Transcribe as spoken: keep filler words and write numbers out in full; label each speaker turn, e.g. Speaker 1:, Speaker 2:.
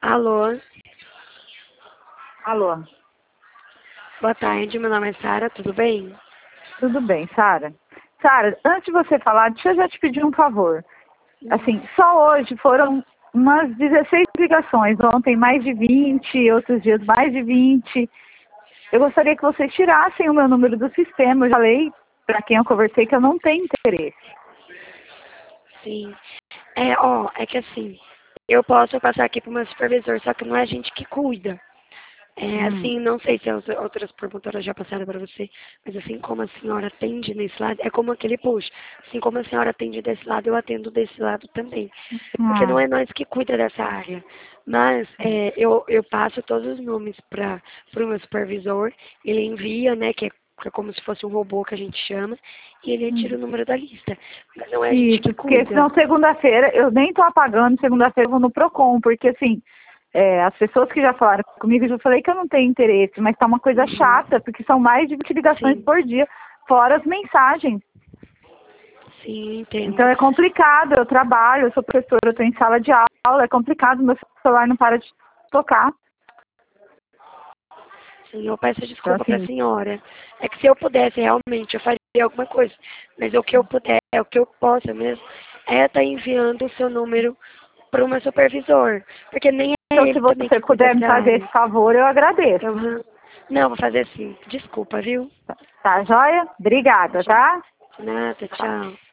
Speaker 1: Alô,
Speaker 2: Alô,
Speaker 1: boa tarde, meu nome é Sara, tudo bem?
Speaker 2: tudo bem, Sara? Sara, antes de você falar, deixa eu já te pedir um favor. Assim, só hoje foram umas dezesseis ligações, ontem mais de vinte, outros dias mais de vinte. Eu gostaria que vocês tirassem o meu número do sistema. Eu já falei para quem eu conversei que eu não tenho interesse.
Speaker 1: Sim. É, ó, é que assim, eu posso passar aqui pro meu supervisor, só que não é a gente que cuida. É,
Speaker 2: Hum.
Speaker 1: assim, não sei se as outras promotoras já passaram para você, mas assim como a senhora atende nesse lado, é como aquele push. Assim como a senhora atende desse lado, eu atendo desse lado também. Porque não
Speaker 2: Ah,
Speaker 1: é nós que cuida dessa área. Mas é, eu, eu passo todos os nomes para o meu supervisor, ele envia, né, que é, que é como se fosse um robô que a gente chama, e ele retira
Speaker 2: hum.
Speaker 1: o número da lista. Mas não é a gente que
Speaker 2: Isso, porque
Speaker 1: cuida.
Speaker 2: senão segunda-feira, eu nem tô apagando, segunda-feira eu vou no Procon, porque assim, é, as pessoas que já falaram comigo, eu já falei que eu não tenho interesse, mas tá uma coisa
Speaker 1: Uhum.
Speaker 2: chata, porque são mais de vinte ligações
Speaker 1: Sim,
Speaker 2: por dia, fora as mensagens.
Speaker 1: sim,
Speaker 2: Então
Speaker 1: entendo.
Speaker 2: é complicado, eu trabalho, eu sou professora, eu tô em sala de aula, é complicado, meu celular não para de tocar.
Speaker 1: Sim, eu peço
Speaker 2: Então
Speaker 1: desculpa para a
Speaker 2: assim,
Speaker 1: senhora. É que se eu pudesse realmente, eu faria alguma coisa. Mas o que eu puder, o que eu posso mesmo, é estar enviando o seu número para o meu supervisor. Porque nem é
Speaker 2: então se
Speaker 1: ele também
Speaker 2: você
Speaker 1: que cuida
Speaker 2: puder me
Speaker 1: dessa
Speaker 2: fazer esse
Speaker 1: área.
Speaker 2: favor, eu agradeço.
Speaker 1: Eu, não, vou fazer assim. Desculpa, viu?
Speaker 2: Tá joia? Obrigada,
Speaker 1: Tchau.
Speaker 2: tá?
Speaker 1: Nada,
Speaker 2: Tá.
Speaker 1: tchau.